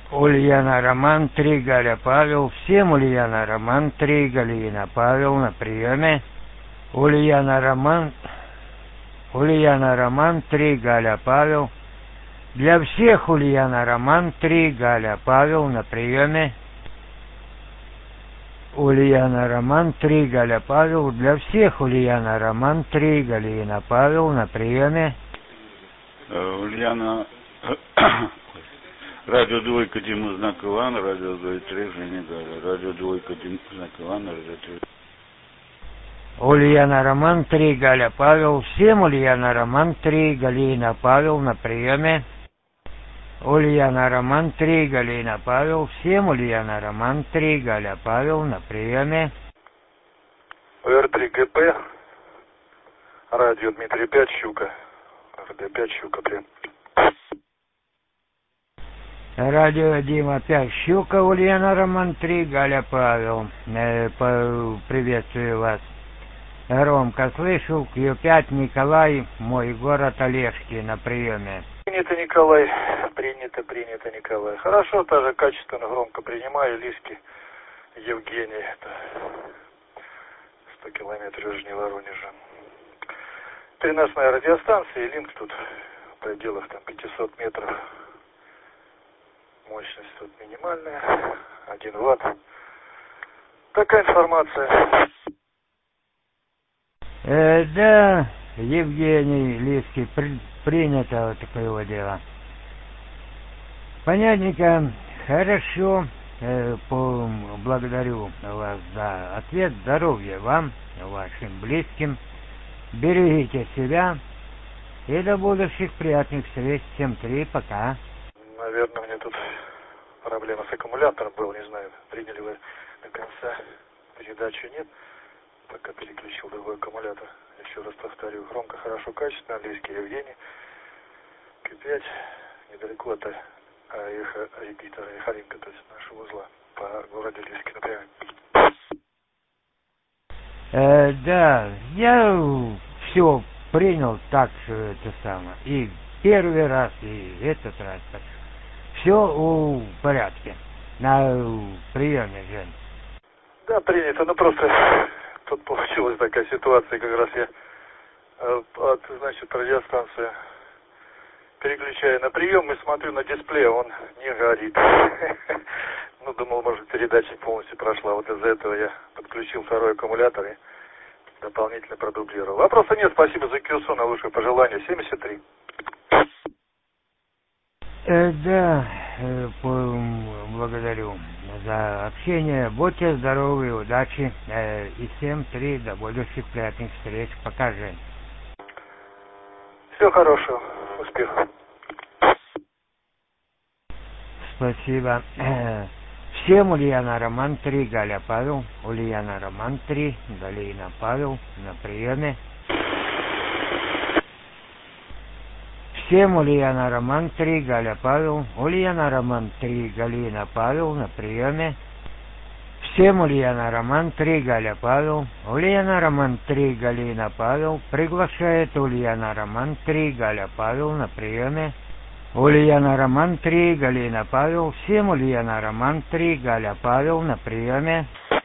Ульяна Роман три, Галя Павел. Всем Ульяна Роман три, Галина Павел на приеме. Ульяна Роман, Ульяна Роман три, Галя Павел. Для всех Ульяна Роман три, Галя Павел на приеме. Ульяна Роман три, Галя Павел. Для всех Ульяна Роман три, Галина Павел на приеме. Ульяна, радио двойка Дима знак Иван, радио двойка три, Женя Галя, радио двойка Дима знак Иван, радио три. Ульяна Роман три, Галя Павел. Всем Ульяна Роман три, Галина Павел на приеме. Ульяна Роман три, Галина Павел. Всем Ульяна Роман три, Галя Павел на приеме. эр три гэ пэ, радио Дмитрий пять, Щука. эр дэ пять, Щука, прям. Радио Дима пять, Щука, Ульяна Роман три, Галя Павел. Э, по, приветствую вас. Громко слышу, Q пять, Николай, мой город Олежки на приеме. Принято, Николай. Принято, принято, Николай. Хорошо, тоже качественно, громко принимаю. Лиски Евгений. Это сто километров южнее Воронежа. Переносная радиостанция, и линк тут в пределах там пятьсот метров. Мощность тут минимальная. один ватт. Такая информация. Э, да, Евгений Лиски, при, принято вот такое дело. Понятненько, хорошо, э, по, благодарю вас за ответ, здоровья вам, вашим близким, берегите себя и до будущих приятных встреч, всем три, пока. Наверное, мне тут проблема с аккумулятором была, не знаю, приняли вы до конца передачу, нет? Пока переключил другой аккумулятор. Еще раз повторю, громко, хорошо, качественно, английский Евгений. Q пять, недалеко от эхо репитера Эхолинка, то есть нашего узла по городу Лиски, например. Э, да, я все принял так, что это самое. И первый раз, и этот раз. Так. Все в порядке. На приеме, Жень. Да, принято, ну просто... Тут получилась такая ситуация, как раз я э, от, значит, радиостанцию переключаю на прием и смотрю на дисплей, он не горит. Ну, думал, может, передача полностью прошла. Вот из-за этого я подключил второй аккумулятор и дополнительно продублировал. Вопроса нет, спасибо за КЮСУ, на лучшее пожелание. семьдесят три. Э, да, э, по, благодарю за общение. Будьте здоровы, удачи. Э, и всем три, до будущих приятных встреч. Пока, Жень. Всего хорошего, успехов. Спасибо. Всем Ульяна Роман три, Галя Павел. Ульяна Роман три, Галина Павел на приеме. Всем Ульяна Роман три, Галя Павел. Ульяна Роман три, Галина Павел на приеме. Всем Ульяна Роман три, Галя Павел. Ульяна Роман три, Галина Павел. Приглашает Ульяна Роман три, Галя Павел на приеме. Ульяна Роман три, Галина Павел. Всем Ульяна Роман три, Галя Павел на приеме.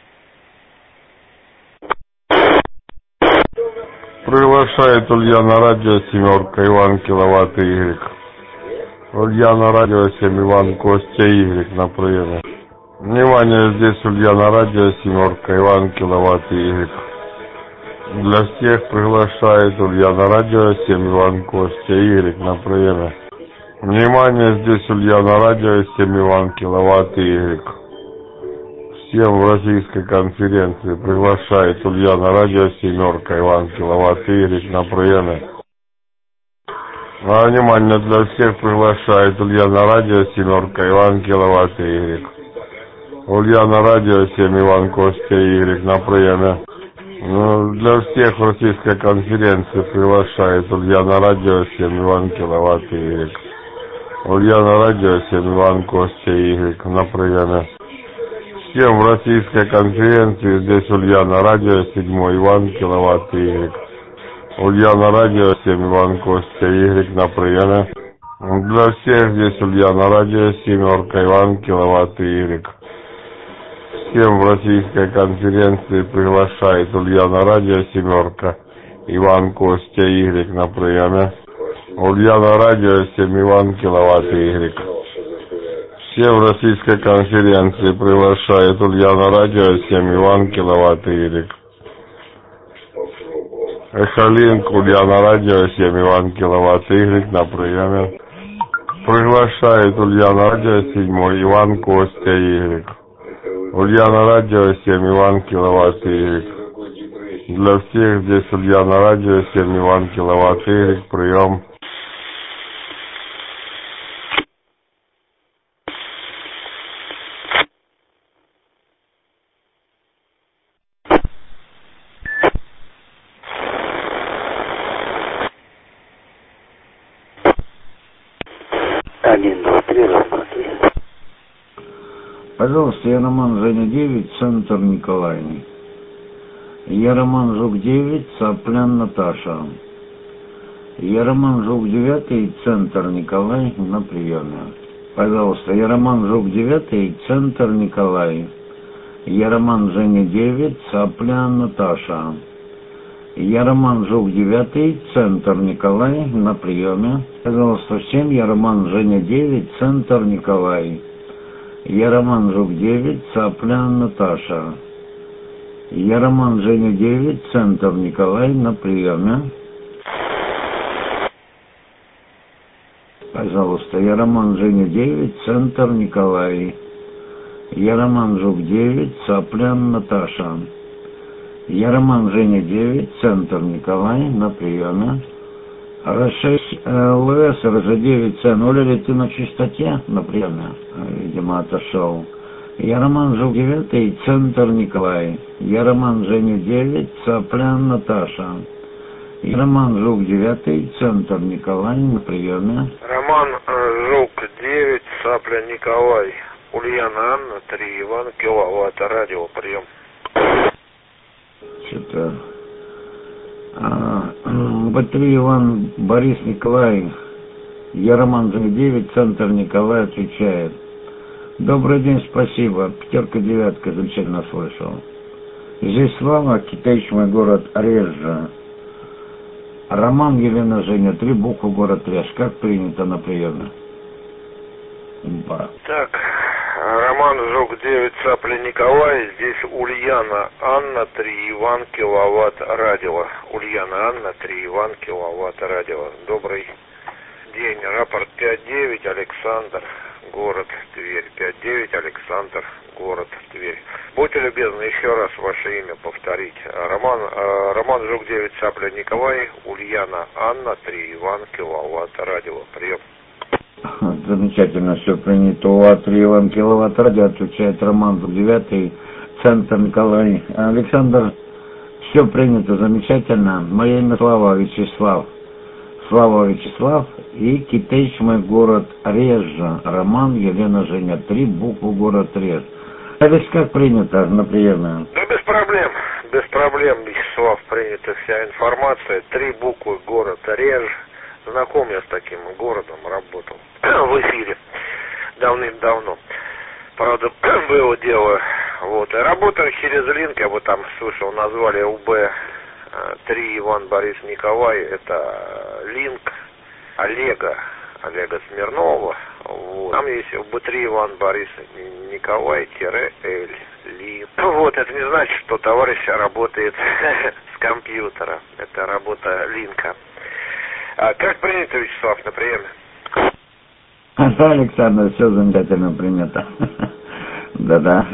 Приглашает Ульяна радио семерка Иван киловатт Y. Ульяна радио семь Иван Костя Y на приеме. Внимание, здесь Ульяна радио семерка Иван киловатт Y. Для всех приглашает Ульяна радио семь Иван Костя Y на приеме. Внимание, здесь Ульяна радио семь Иван киловатт Y. Всем в российской конференции приглашает Ульяна радио семерка Иван киловатт Y на приеме. А внимание, для всех приглашает Ульяна радио семерка Иван киловатт Y. Ульяна радио семь Иван Костя Y на приеме. Ну, для всех в российской конференции приглашает Ульяна радио семь Иван киловатт Y. Ульяна радио семь Иван Костя Y на приеме. Всем в российской конференции здесь Ульяна радио семь Иван киловатт Y. Ульяна радио семь Иван Костя Y на приеме. Для всех здесь Ульяна, радио «Семерка», Иван, киловатт Y. Всем в российской конференции приглашает Ульяна, радио «Семерка», Иван, Костя, Y на приеме. Ульяна, радио семь, Иван, киловатт Y. Все в российской конференции приглашает Ульяна, радио семь, Иван, киловатт Y. Эхолинк, Ульяна, радио семь, Иван, киловатт Y на приеме. Приглашает Ульяна, радио семь, Иван, Костя, Y. Ульяна, радио семь, Иван, киловатт Y. Для всех здесь Ульяна, радио семь, Иван, киловатт Y, прием. Один, два, три, рассматриваем. Пожалуйста, я Роман Женя девять, центр Николай. Я Роман Жук девять, Цаплян Наташа. Я Роман Жук девять, центр Николай, на приеме. Пожалуйста, я Роман Жук девять, центр Николай. Я Роман Женя девять, Цаплян Наташа. Я Роман Жук девять, центр Николай, на приеме. Пожалуйста, всем я Роман Женя девять, центр Николай. Я Роман Жук девять, Цаплян Наташа. Я Роман Женя девять, центр Николай, на приеме. Пожалуйста, я Роман Женя девять, центр Николай. Я Роман Жук девять, Цаплян Наташа. Я Роман Женя девять, центр Николай, на приеме. эр шесть ЛС, эр жэ девять Ц, ну или ты на чистоте, на приеме, видимо, отошел. Я Роман Жук девять, центр Николай. Я Роман Женя девять, Цаплян Наташа. Я Роман Жук девять, центр Николай, на приеме. Роман Жук девять, Цапля Николай. Ульяна Анна три, Иван, киловатт, радио, прием. Что-то... А, бэ три Иван, Борис Николай. Я Роман Женя девять, центр Николай, отвечает. Добрый день, спасибо. Пятерка, девятка, замечательно слышал. Здесь Слава, Китайч, мой город Режа. Роман, Елена, Женя, три буквы, город Реж. Как принято на приеме? Ба. Так, Роман Жук девять, Цапля Николай. Здесь Ульяна Анна три, Иван, киловатт, радио. Ульяна Анна три, Иван, киловатт, радио. Добрый день. Рапорт пять девять, Александр, город Тверь. пять девять, Александр, город Тверь. Будьте любезны, еще раз ваше имя повторить. Роман, э, Роман Жук девять, Цапля Николай. Ульяна Анна три, Иван, киловатт, радио. Прием. Замечательно, все принято. У А три Иван, киловатт, радио, отвечает Роман Жук девять, центр Николай. Александр, все принято, замечательно. Мое имя Слава Вячеслав. Слава Вячеслав и Китайч, мой город Режа. Роман, Елена, Женя, три буквы, город Реж. Алекс, как принято на приеме? Да без проблем, без проблем, Вячеслав, принята вся информация. Три буквы, город Реж. Знаком я с таким городом, работал в эфире давным-давно. Правда, было дело. Вот. И работаю через линк, я бы там слышал, назвали У Б три Иван Борис Николай. Это линк Олега, Олега Смирнова. Вот. Там есть У Б три Иван Борис Николай-Л. Линк. Вот, это не значит, что товарищ работает с компьютера. Это работа линка. А как принято, Вячеслав, на приеме? Да, Александр, все замечательно принято. Да-да.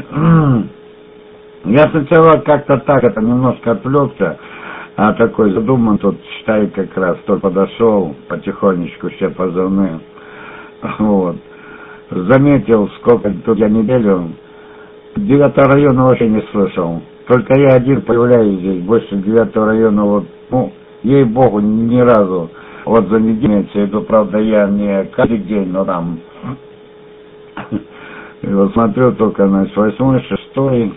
Я сначала как-то так, это немножко отвлекся, а такой задуман, тут, считай, как раз, кто подошел, потихонечку все позывные. Вот. Заметил, сколько тут я неделю, девятого района вообще не слышал. Только я один появляюсь здесь, больше девятого района, вот, ну, ей-богу, ни разу. Вот за неделю, имеется в виду, правда, я не каждый день, но там. И вот смотрю только, значит, восьмой, шестой,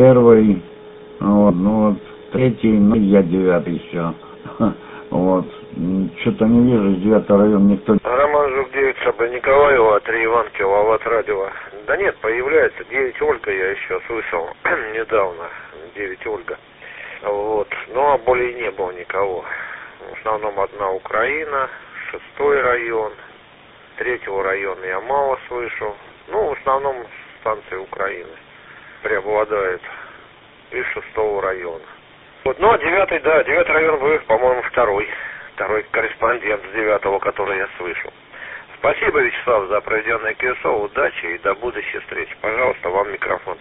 первый, вот, ну вот, третий, ну я девятый еще. Вот. Что-то не вижу, из девятого района никто... Роман Жук девять, Сабля Николаева, три Иван, киловатт радио. Да нет, появляется, девять Ольга я еще слышал недавно, девять Ольга. Вот, но более не было никого. В основном одна Украина, шестой район, третьего района я мало слышал. Ну, в основном станции Украины преобладают. И шестого района. Вот, ну, а девятый, да, девятый район вы, по-моему, второй. Второй корреспондент с девятого, который я слышал. Спасибо, Вячеслав, за проведенное КСО. Удачи и до будущей встречи. Пожалуйста, вам микрофон.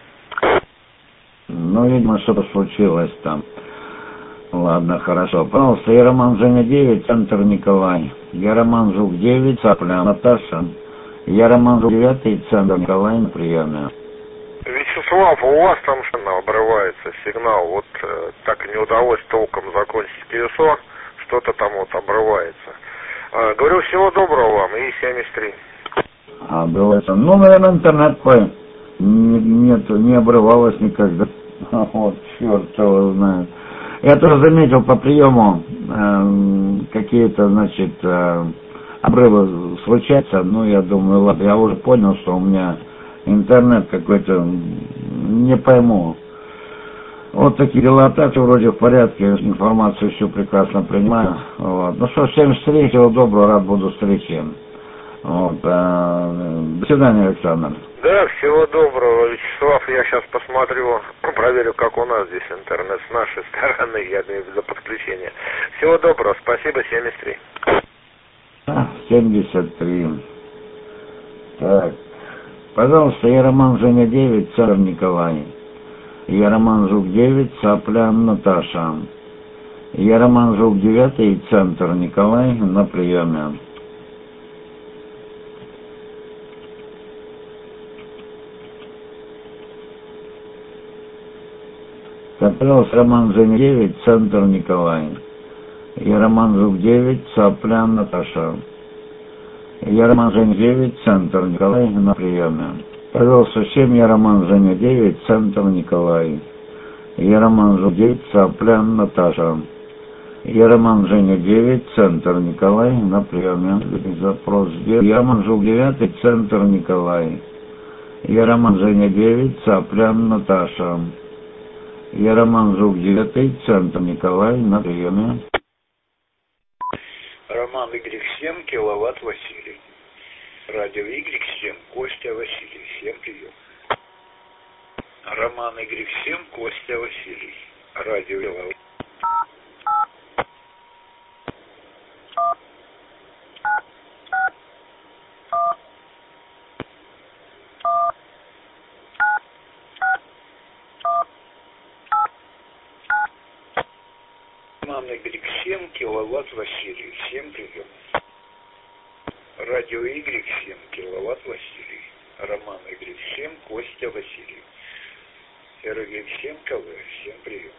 Ну, видимо, что-то случилось там. Ладно, хорошо. Пожалуйста, я Роман Женя девять, центр Николай. Я Роман Жук девять, Цапля Наташа. Я Роман Жук девять, центр Николай, на приеме. Вячеслав, у вас там что-то обрывается сигнал. Вот э, так и не удалось толком закончить КСО. Что-то там вот обрывается. Э, говорю, всего доброго вам и семьдесят три. Обрывается. Ну, наверное, интернет по... Нет, не обрывалось никогда. Вот, черт его знает. Я тоже заметил по приему э, какие-то, значит, э, обрывы случаются. Ну, я думаю, ладно, я уже понял, что у меня интернет какой-то, не пойму. Вот такие дела, так вроде в порядке, информацию всю прекрасно принимаю. Вот. Ну что, всем встречи, всего доброго, рад буду встрече. Вот. А, до свидания, Александр. Да, всего доброго, Вячеслав. Я сейчас посмотрю, проверю, как у нас здесь интернет с нашей стороны, я имею в виду подключение. Всего доброго, спасибо, семьдесят три. семьдесят три. Так. Пожалуйста, я Роман Женя девять, центр Николай. Я Роман Жук девять, Цапля Наташа. Я Роман Жук девять, центр Николай, на приеме. Пожалуйста, Роман Женя девять, центр Николай. Я Роман Жук девять, Цапля Наташа. Я Роман Женя девять, центр Николай, на приеме. Пожалуйста, всем я Роман Женя девять, центр Николай. Я Роман Жук девять, Цапля Наташа. Я Роман Женя девять, центр Николай, на приеме. Запрос сделан. Я Роман Жук девять, центр Николай. Я Роман Женя девять, Цапля Наташа. Я Роман Жук девять, центр Николай, на приеме. Роман Y семь, киловатт Василий. Радио Y семь, Костя Василий. Всем прием. Роман Y семь, Костя Василий. Радио Y. Роман Y семь, киловатт Василий. Всем прием. Радио Y семь, киловатт Василий. Роман Y семь, Костя Василий. эр икс семь КВ. Всем прием.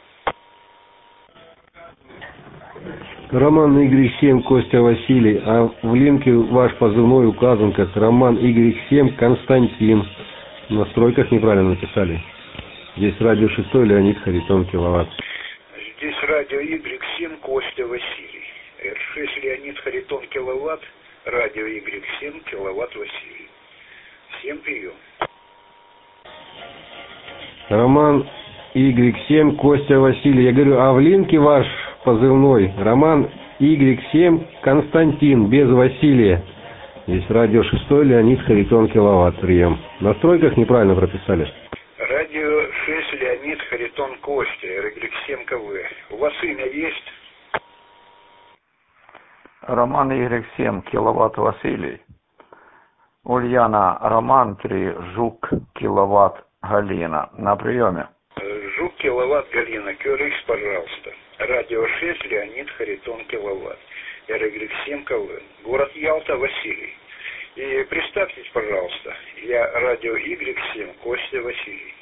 Роман Y семь, Костя Василий, а в линке ваш позывной указан как Роман Y семь, Константин. В настройках неправильно написали. Здесь радио шестой, Леонид Харитон, киловатт. Здесь радио Y семь, Костя Василий. эр шесть, Леонид Харитон, киловатт. Радио Y семь, киловатт Василий. Всем прием. Роман Y семь, Костя Василий. Я говорю, а в линке ваш позывной Роман Y семь, Константин, без Василия. Здесь радио шестой, Леонид Харитон, киловатт, прием. В настройках неправильно прописали. Радио шесть, Леонид Харитон, Костя, эр икс семь КВ. У вас имя есть? Роман Y семь, киловатт Василий. Ульяна, Роман три, Жук, киловатт Галина. На приеме. Жук, киловатт Галина. КРХ, пожалуйста. Радио шесть, Леонид Харитон, киловатт. эр икс семь КВ. Город Ялта, Василий. И представьтесь, пожалуйста. Я радио Y семь, Костя Василий.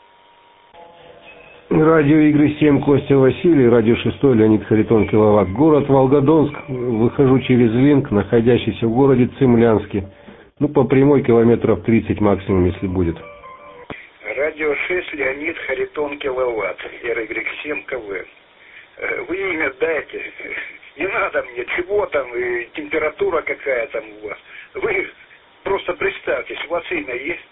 Радио Y семь, Костя Василий, радио шестой, Леонид Харитон, киловатт. Город Волгодонск, выхожу через линк, находящийся в городе Цимлянске. Ну, по прямой километров тридцать максимум, если будет. Радио шесть, Леонид Харитон, киловатт, эр икс семь КВ. Вы имя дайте, Не надо мне, чего там, и температура какая там у вас. Вы просто представьтесь, у вас имя есть?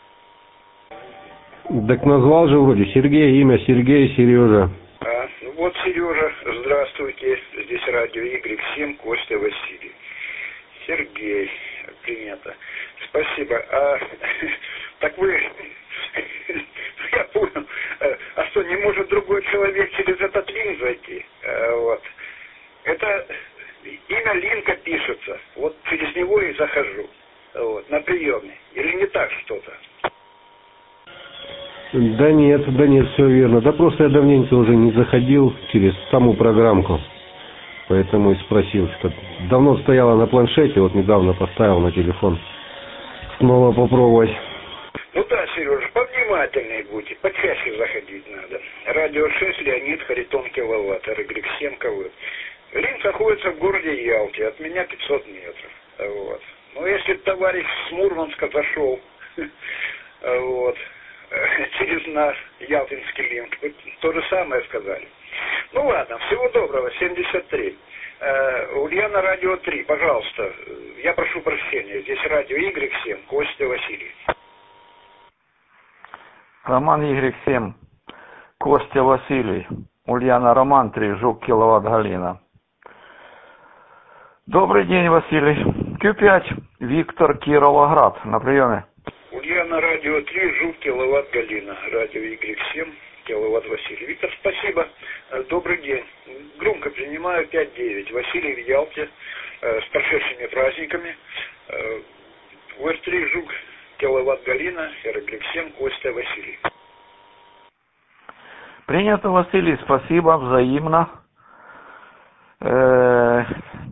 Так назвал же вроде Сергей, имя Сергей, Сережа. А, ну вот, Сережа, здравствуйте. Здесь радио Y семь, Костя Василий. Сергей, принято. Спасибо. А, так вы, я понял, а что, не может другой человек через этот линк зайти? А, вот. Это имя линка пишется. Вот через него и захожу. Вот, на приеме. Или не так что-то? Да нет, да нет, все верно. Да просто я давненько уже не заходил через саму программку. Поэтому и спросил, что давно стояла на планшете, вот недавно поставил на телефон. Снова попробовать. Ну да, Сережа, повнимательнее будьте, почаще заходить надо. Радио шесть, Леонид, Харитон, киловатт, эр игрек семь, КВ. Линк находится в городе Ялте, от меня пятьсот метров. Вот. Но если товарищ с Мурманска зашел, вот, через наш ялтинский линк, то же самое сказали. Ну ладно, всего доброго, семьдесят три. Uh, Ульяна, радио три, пожалуйста, я прошу прощения, здесь радио Y семь, Костя Василий. Роман Y семь, Костя Василий, Ульяна, Роман три, Жук, киловатт, Галина. Добрый день, Василий. Q пять, Виктор, Кировоград, на приеме. Ульяна, радио три, Жук, киловатт, Галина, радио Y семь, киловатт, Василий. Виктор, спасибо. Добрый день. Громко принимаю пять девять. Василий в Ялте. С прошедшими праздниками. У эр три Жук, киловатт, Галина, эр игрек семь, Костя Василий. Принято, Василий, спасибо, взаимно. Э-э-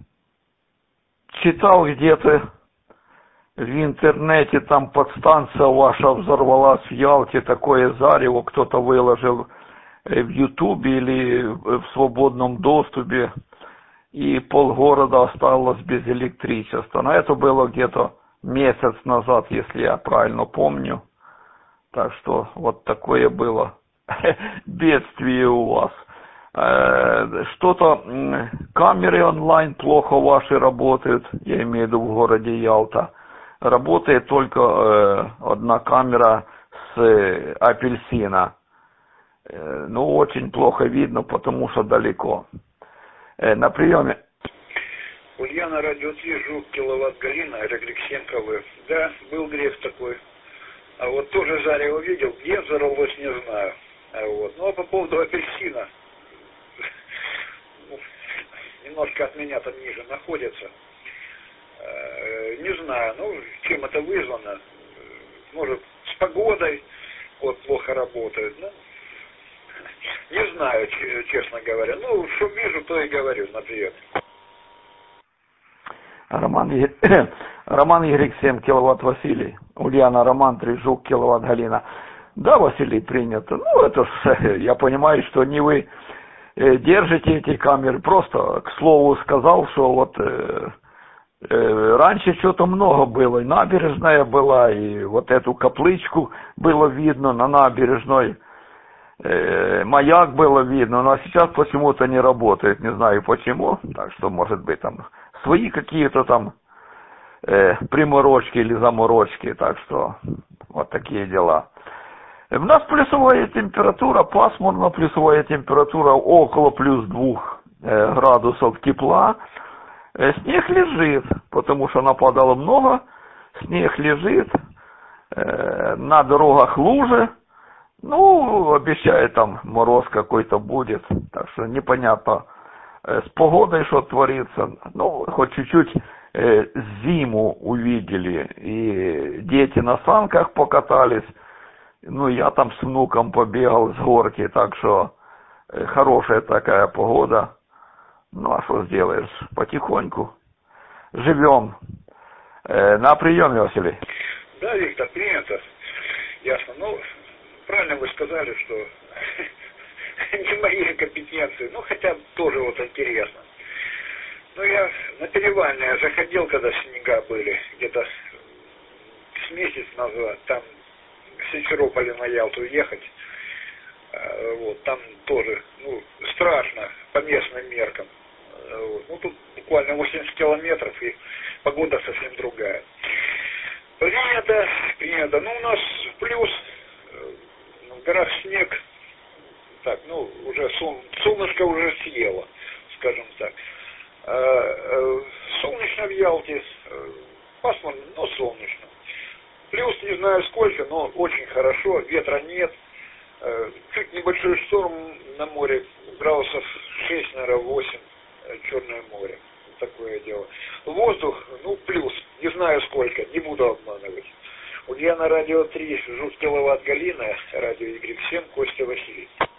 читал где-то в интернете, там подстанция ваша взорвалась в Ялте, такое зарево кто-то выложил в Ютубе или в свободном доступе, и полгорода осталось без электричества. Но это было где-то месяц назад, если я правильно помню. Так что вот такое было бедствие у вас. Что-то камеры онлайн плохо ваши работают, я имею в виду в городе Ялта. Работает только э, одна камера с э, апельсина. Э, ну, очень плохо видно, потому что далеко. Э, на приеме. Ульяна, радио три, Жук, киловатт, Галина, эр игрек семь, КВ. Да, был грех такой. А вот тоже зарево видел, где взорвалось, не знаю. А вот. Ну, а по поводу апельсина. Немножко от меня там ниже находится. Не знаю, ну, чем это вызвано. Может, с погодой вот плохо работают. Ну, не знаю, честно говоря. Ну, что вижу, то и говорю, например. Роман, Роман Y семь, киловатт, Василий. Ульяна, Роман три, Жук, киловатт, Галина. Да, Василий, принято. Ну, это ж, я понимаю, что не вы держите эти камеры. Просто, к слову, сказал, что вот э, э, раньше что-то много было. И набережная была, и вот эту каплычку было видно на набережной. Э, маяк было видно, но сейчас почему-то не работает. Не знаю почему. Так что, может быть, там свои какие-то там э, приморочки или заморочки. Так что, вот такие дела. У нас плюсовая температура, пасмурно, плюсовая температура около плюс двух э, градусов тепла. Э, снег лежит, потому что нападало много, снег лежит, э, на дорогах лужи. Ну, обещают, там мороз какой-то будет, так что непонятно э, с погодой, что творится. Ну, хоть чуть-чуть э, зиму увидели, и дети на санках покатались. Ну, я там с внуком побегал с горки, так что э, хорошая такая погода. Ну, а что сделаешь? Потихоньку живем. Э, на приеме, Василий. Да, Виктор, принято. Ясно. Ну, правильно вы сказали, что не моей компетенции. Ну, хотя тоже вот интересно. Ну, я на Перевальное заходил, когда снега были, где-то с месяц назад, там в Симферополе на Ялту ехать, вот, там тоже, ну, страшно по местным меркам, вот. буквально восемьдесят километров, и погода совсем другая. Принято, принято. Ну, у нас плюс, в горах снег, так, ну, уже сол, солнышко уже съело, скажем так. Солнечно в Ялте, пасмурно, но солнечно. Плюс не знаю сколько, но очень хорошо, ветра нет. Чуть небольшой шторм на море, градусов шесть, наверное, восемь, Черное море. Такое дело. Воздух, ну, плюс, не знаю сколько, не буду обманывать. Ульяна, радио три, Жук, киловатт, Галина, радио Y семь, Костя, Василий.